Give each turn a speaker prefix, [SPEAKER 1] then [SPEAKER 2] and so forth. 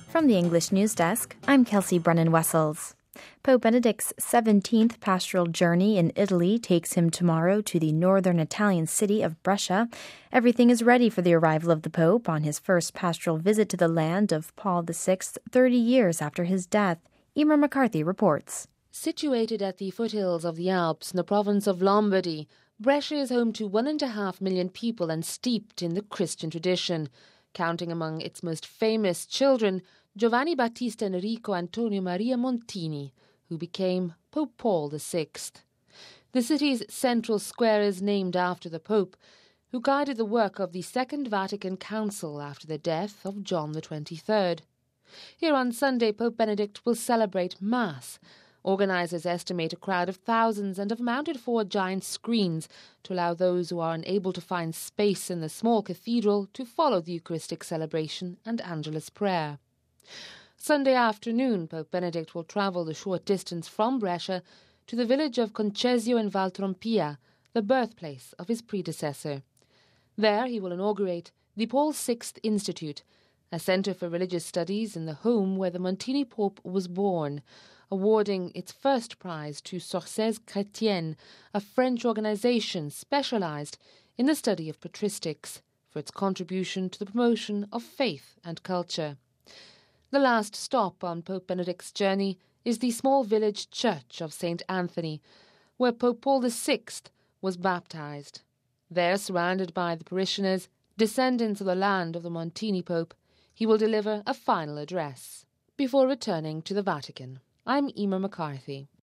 [SPEAKER 1] From the English News Desk, I'm Kelsey Brennan-Wessels. Pope Benedict's 17th pastoral journey in Italy takes him tomorrow to the northern Italian city of Brescia. Everything is ready for the arrival of the Pope on his first pastoral visit to the land of Paul VI 30 years after his death. Emer McCarthy reports.
[SPEAKER 2] Situated at the foothills of the Alps in the province of Lombardy, Brescia is home to 1.5 million people and steeped in the Christian tradition. Counting among its most famous children, Giovanni Battista Enrico Antonio Maria Montini, who became Pope Paul VI. The city's central square is named after the Pope, who guided the work of the Second Vatican Council after the death of John XXIII. Here on Sunday, Pope Benedict will celebrate Mass. Organisers estimate a crowd of thousands and have mounted 4 giant screens to allow those who are unable to find space in the small cathedral to follow the Eucharistic celebration and Angelus prayer. Sunday afternoon, Pope Benedict will travel the short distance from Brescia to the village of Concesio in Val Trompia, the birthplace of his predecessor. There he will inaugurate the Paul VI Institute, a centre for religious studies in the home where the Montini Pope was born, awarding its first prize to Sources Chrétiennes, a French organisation specialised in the study of patristics, for its contribution to the promotion of faith and culture. The last stop on Pope Benedict's journey is the small village church of St. Anthony, where Pope Paul VI was baptised. There, surrounded by the parishioners, descendants of the land of the Montini Pope, he will deliver a final address before returning to the Vatican. I'm Emer McCarthy.